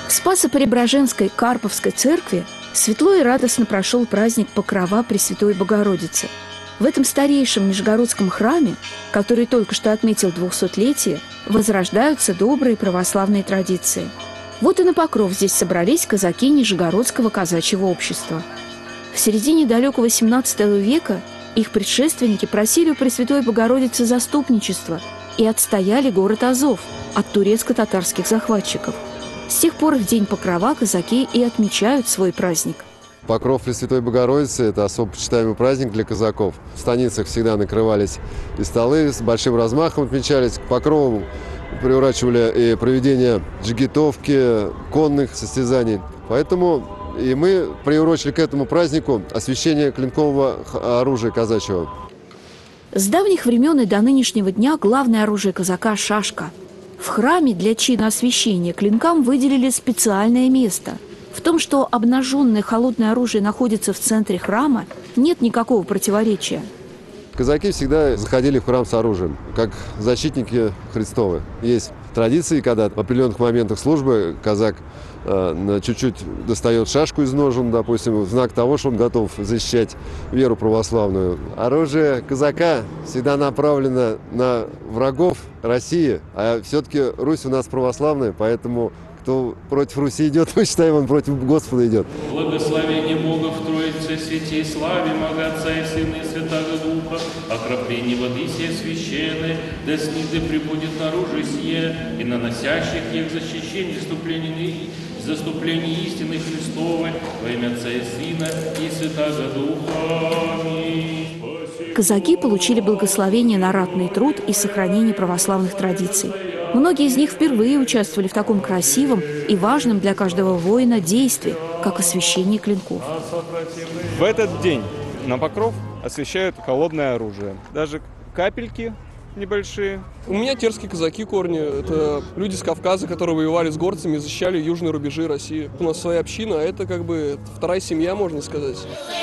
В Спасо-Преображенской Карповской церкви светло и радостно прошел праздник Покрова Пресвятой Богородицы. В этом старейшем нижегородском храме, который только что отметил 200-летие, возрождаются добрые православные традиции. Вот и на Покров здесь собрались казаки Нижегородского казачьего общества. В середине далекого XVII века их предшественники просили у Пресвятой Богородицы заступничества и отстояли город Азов от турецко-татарских захватчиков. С тех пор в день Покрова казаки и отмечают свой праздник. Покров Пресвятой Богородицы – это особо почитаемый праздник для казаков. В станицах всегда накрывались и столы, с большим размахом отмечались. К Покрову приурачивали и проведение джигитовки, конных состязаний. Поэтому и мы приурочили к этому празднику освящение клинкового оружия казачьего. С давних времен и до нынешнего дня главное оружие казака – шашка. В храме для чина освящения клинкам выделили специальное место. В том, что обнаженное холодное оружие находится в центре храма, нет никакого противоречия. Казаки всегда заходили в храм с оружием, как защитники Христовы. Есть традиции, когда в определенных моментах службы казак чуть-чуть достает шашку из ножен, допустим, в знак того, что он готов защищать веру православную. Оружие казака всегда направлено на врагов России, а все-таки Русь у нас православная, поэтому кто против Руси идет, мы считаем, он против Господа идет. Благословение Бога в Троице, святей, славе Отца и Сына и Святаго Духа, окропление воды сей священной, да снизу прибудет наружу сие, и на носящих их защищение заступление истины Христовой, во имя Отца и Сына и Святаго Духа. Аминь. Казаки получили благословение на ратный труд и сохранение православных традиций. Многие из них впервые участвовали в таком красивом и важном для каждого воина действии, как освящение клинков. В этот день на Покров освящают холодное оружие. Даже капельки небольшие. У меня терские казаки корни. Это люди с Кавказа, которые воевали с горцами и защищали южные рубежи России. У нас своя община, а это как бы вторая семья, можно сказать.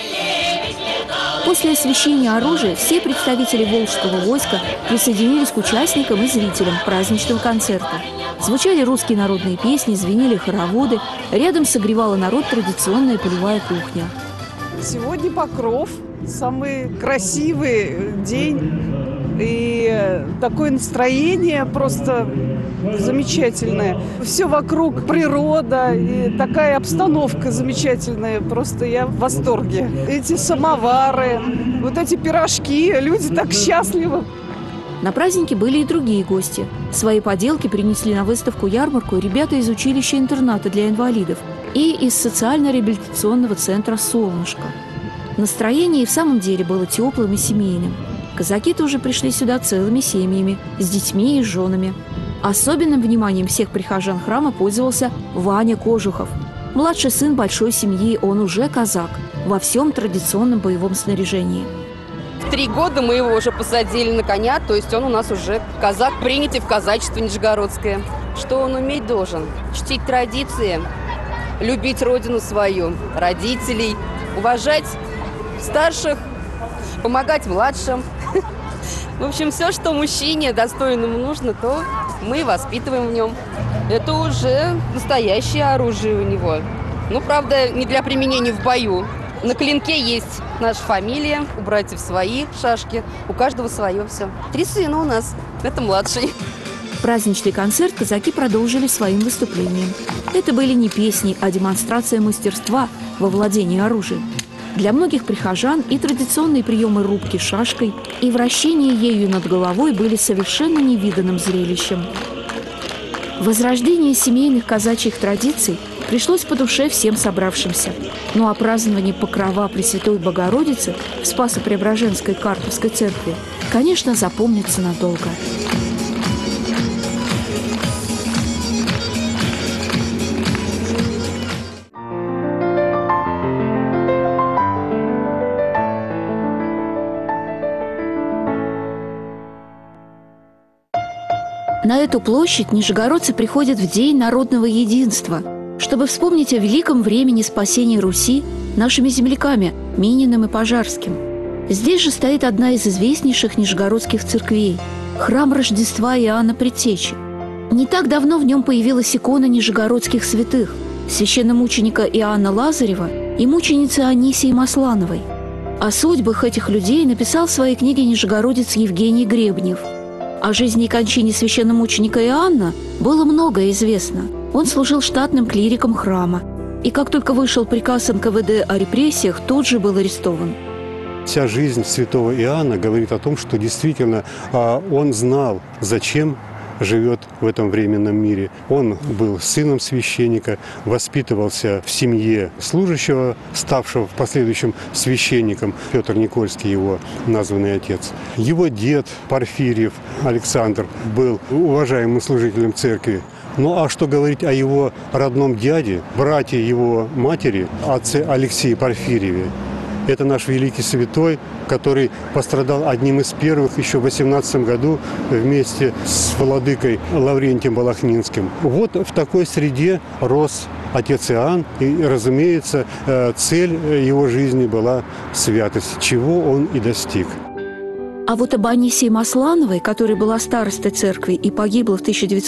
После освящения оружия все представители Волжского войска присоединились к участникам и зрителям праздничного концерта. Звучали русские народные песни, звенели хороводы, рядом согревала народ традиционная полевая кухня. Сегодня Покров, самый красивый день, и такое настроение просто замечательное. Все вокруг природа, и такая обстановка замечательная, просто я в восторге. Эти самовары, вот эти пирожки, люди так счастливы. На празднике были и другие гости. Свои поделки принесли на выставку-ярмарку ребята из училища-интерната для инвалидов и из социально-реабилитационного центра «Солнышко». Настроение и в самом деле было теплым и семейным. Казаки тоже пришли сюда целыми семьями, с детьми и женами. Особенным вниманием всех прихожан храма пользовался Ваня Кожухов. Младший сын большой семьи, он уже казак, во всем традиционном боевом снаряжении. В 3 года мы его уже посадили на коня, то есть он у нас уже казак, принятый в казачество нижегородское. Что он уметь должен? Чтить традиции, любить родину свою, родителей, уважать старших, помогать младшим. В общем, все, что мужчине достойному нужно, то мы воспитываем в нем. Это уже настоящее оружие у него. Ну, правда, не для применения в бою. На клинке есть наша фамилия, у братьев свои шашки, у каждого свое все. 3 сына у нас, это младший. Праздничный концерт казаки продолжили своим выступлением. Это были не песни, а демонстрация мастерства во владении оружием. Для многих прихожан и традиционные приемы рубки шашкой, и вращение ею над головой были совершенно невиданным зрелищем. Возрождение семейных казачьих традиций пришлось по душе всем собравшимся. Ну а празднование Покрова Пресвятой Богородицы в Спасо-Преображенской Карповской церкви, конечно, запомнится надолго. На эту площадь нижегородцы приходят в День народного единства, чтобы вспомнить о великом времени спасения Руси нашими земляками Мининым и Пожарским. Здесь же стоит одна из известнейших нижегородских церквей – храм Рождества Иоанна Предтечи. Не так давно в нем появилась икона нижегородских святых – священномученика Иоанна Лазарева и мученицы Анисии Маслановой. О судьбах этих людей написал в своей книге нижегородец Евгений Гребнев. О жизни и кончине священномученика Иоанна было многое известно. Он служил штатным клириком храма, и как только вышел приказ НКВД о репрессиях, тут же был арестован. Вся жизнь святого Иоанна говорит о том, что действительно он знал, зачем живет в этом временном мире. Он был сыном священника, воспитывался в семье служащего, ставшего в последующем священником, Петр Никольский, его названный отец. Его дед Порфирьев Александр был уважаемым служителем церкви. Ну а что говорить о его родном дяде, братья его матери, отце Алексее Порфирьеве? Это наш великий святой, который пострадал одним из первых еще в 18 году вместе с владыкой Лаврентием Балахнинским. Вот в такой среде рос отец Иоанн, и, разумеется, цель его жизни была святость, чего он и достиг. А вот об Анисии Маслановой, которая была старостой церкви и погибла в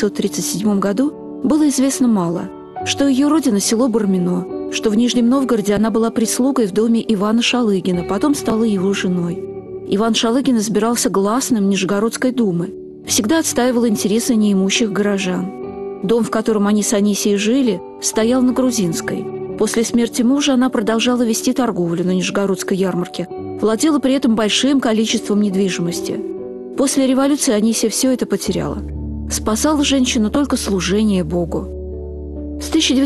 1937 году, было известно мало. Что ее родина – село Бармино, что в Нижнем Новгороде она была прислугой в доме Ивана Шалыгина, потом стала его женой. Иван Шалыгин избирался гласным Нижегородской думы, всегда отстаивал интересы неимущих горожан. Дом, в котором они с Анисией жили, стоял на Грузинской. После смерти мужа она продолжала вести торговлю на Нижегородской ярмарке, владела при этом большим количеством недвижимости. После революции Анисия все это потеряла. Спасала женщину только служение Богу. С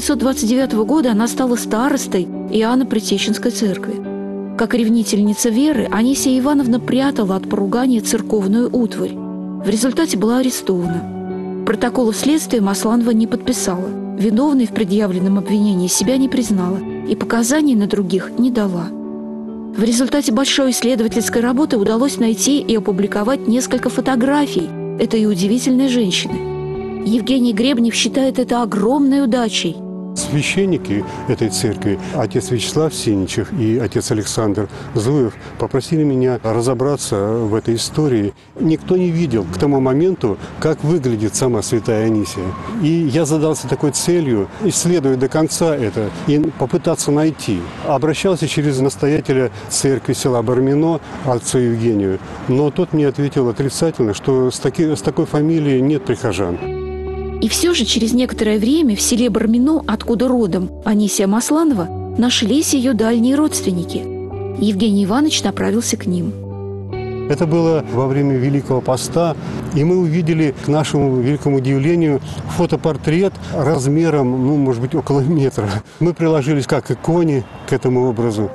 1929 года она стала старостой Иоанно-Предтеченской церкви. Как ревнительница веры, Анисия Ивановна прятала от поругания церковную утварь. В результате была арестована. Протокола следствия Масланова не подписала. Виновной в предъявленном обвинении себя не признала и показаний на других не дала. В результате большой исследовательской работы удалось найти и опубликовать несколько фотографий этой удивительной женщины. Евгений Гребнев считает это огромной удачей. Священники этой церкви, отец Вячеслав Сеничев и отец Александр Зуев, попросили меня разобраться в этой истории. Никто не видел к тому моменту, как выглядит сама святая Анисия. И я задался такой целью исследовать до конца это и попытаться найти. Обращался через настоятеля церкви села Бармино, отцу Евгению, но тот мне ответил отрицательно, что с такой фамилией нет прихожан. И все же через некоторое время в селе Бармино, откуда родом Анисия Масланова, нашлись ее дальние родственники. Евгений Иванович направился к ним. Это было во время Великого Поста, и мы увидели, к нашему великому удивлению, фотопортрет размером, может быть, около метра. Мы приложились как к иконе, к этому образу.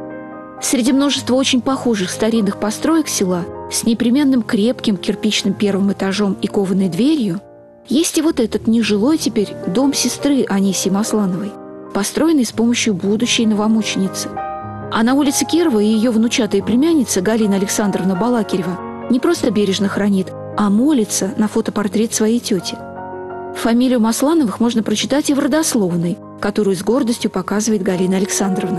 Среди множества очень похожих старинных построек села с непременным крепким кирпичным первым этажом и кованой дверью есть и вот этот нежилой теперь дом сестры Анисии Маслановой, построенный с помощью будущей новомученицы. А на улице Кирова ее внучатая племянница Галина Александровна Балакирева не просто бережно хранит, а молится на фотопортрет своей тети. Фамилию Маслановых можно прочитать и в родословной, которую с гордостью показывает Галина Александровна.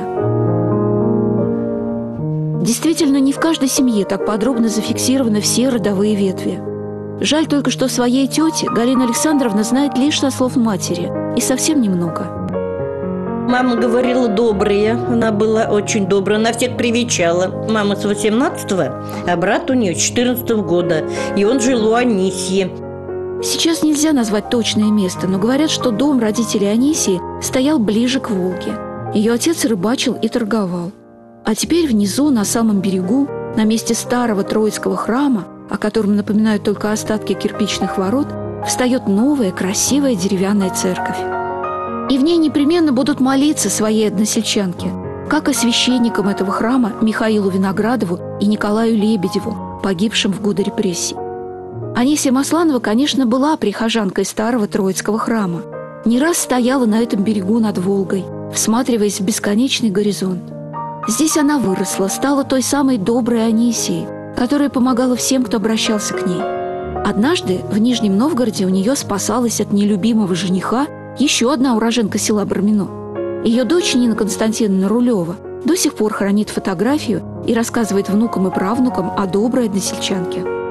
Действительно, не в каждой семье так подробно зафиксированы все родовые ветви. Жаль только, что своей тете Галина Александровна знает лишь со слов матери, и совсем немного. Мама говорила добрая, она была очень добрая, она всех привечала. Мама с 18-го, а брат у нее с 14-го года, и он жил у Анисии. Сейчас нельзя назвать точное место, но говорят, что дом родителей Анисии стоял ближе к Волге. Ее отец рыбачил и торговал. А теперь внизу, на самом берегу, на месте старого Троицкого храма, о котором напоминают только остатки кирпичных ворот, встает новая красивая деревянная церковь. И в ней непременно будут молиться своей односельчанке, как и священникам этого храма Михаилу Виноградову и Николаю Лебедеву, погибшим в годы репрессий. Анисия Масланова, конечно, была прихожанкой старого Троицкого храма. Не раз стояла на этом берегу над Волгой, всматриваясь в бесконечный горизонт. Здесь она выросла, стала той самой доброй Анисией, которая помогала всем, кто обращался к ней. Однажды в Нижнем Новгороде у нее спасалась от нелюбимого жениха еще одна уроженка села Бармино. Ее дочь Нина Константиновна Рулева до сих пор хранит фотографию и рассказывает внукам и правнукам о доброй односельчанке.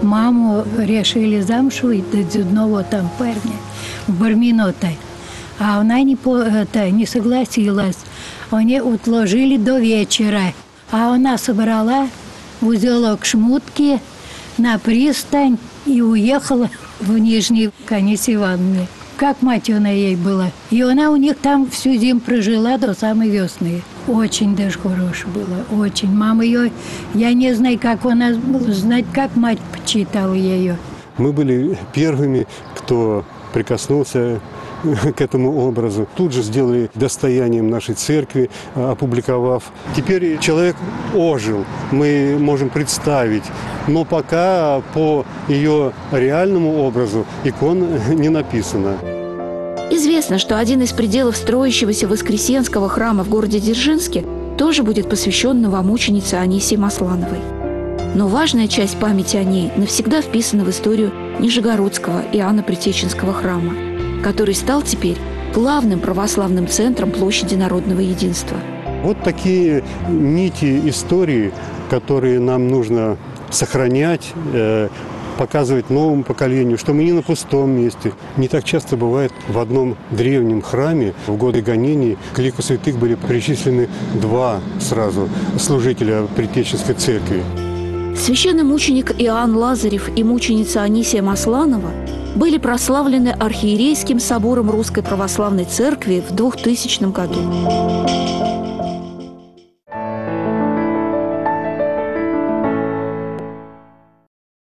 Маму решили замуж выйти за одного там парня в Барминоте. А она не согласилась. Они отложили до вечера. А она собрала в узелок шмутки на пристань и уехала в Нижний к Анисе Ивановне. Как мать она ей была. И она у них там всю зиму прожила до самой весны. Очень даже хорошая была, очень. Мама ее, я не знаю, как она, знать, как мать почитала ее. Мы были первыми, кто прикоснулся к этому образу. Тут же сделали достоянием нашей церкви, опубликовав. Теперь человек ожил, мы можем представить, но пока по ее реальному образу икон не написано. Известно, что один из пределов строящегося Воскресенского храма в городе Дзержинске тоже будет посвящен новомученице Анисии Маслановой. Но важная часть памяти о ней навсегда вписана в историю Нижегородского Иоанна-Предтеченского храма, который стал теперь главным православным центром площади Народного Единства. Вот такие нити истории, которые нам нужно сохранять, показывать новому поколению, что мы не на пустом месте. Не так часто бывает в одном древнем храме в годы гонений к лику святых были причислены два сразу служителя Предтеченской церкви. Священномученик Иоанн Лазарев и мученица Анисия Масланова были прославлены архиерейским собором Русской Православной Церкви в 2000 году.